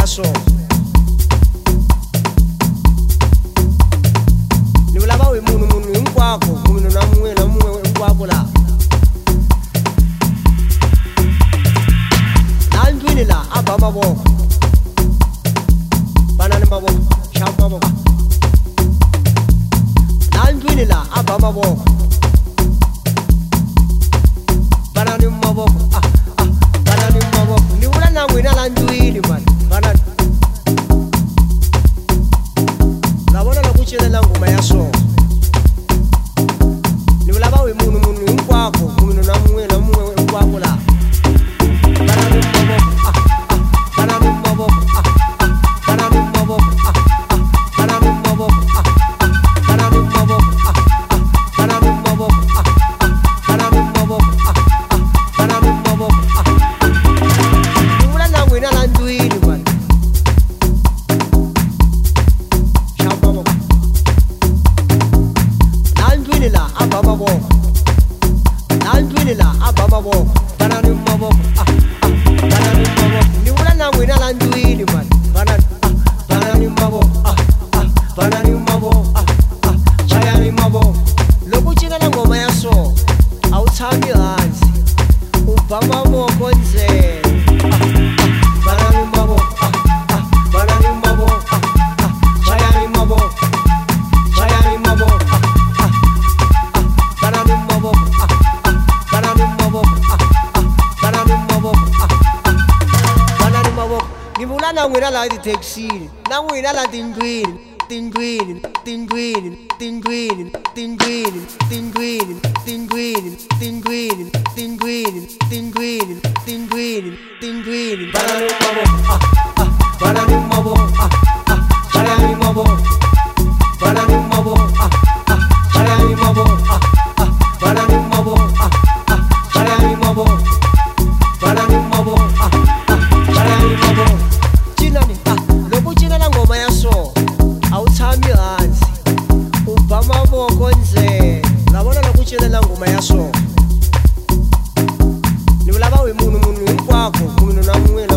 so ni ulava we munhu hinkwako munhu na mumwe hinkwako la landwini la aba mavoko banani mavoko shamba mavoko landwini la aba mavoko banani mavoko banani mavoko ni ula na n'wina landwini man banani lavona loko celela ngoma ya so ni vulava we munhu hinkwako munhu na mumwe hinkwako la banani mavoko banani mavoko banani mavoko banani mavoko banani mavoko banani mavoko banani mavoko banani mavoko ni vula na n'wina landwini man shamba mavoko landwini la aba mavoko landwini la aba mavoko banani mavoko banani mavoko ni vula na n'wina landwini man banani banani mavoko banani mavoko chayani mavoko loko cina na ngoma ya so a wu tshami hansi u ba mavoko ndzeni banani mavoko banani mavoko chayani mavoko chayani mavoko banani mavoko banani mavoko banani mavoko banani mavoko ni vula na n'wina laha tithekisini na n'wina laha tindlwini tindlwini tindlwini tindlwini tindlwini tindlwini tindlwini tindlwini tindlwini tindlwini tindlwini tindlwini banani mavoko banani mavoko chayani mavoko banani mavoko chayani mavoko banani mavoko chayani mavoko banani mavoko chayani mavoko cinani loko cina na ngoma ya so a wu tshami hansi u ba mavoko ndzeni lavona loko cinela ngoma ya so ni vulava we munhu hinkwako munhu na mumwe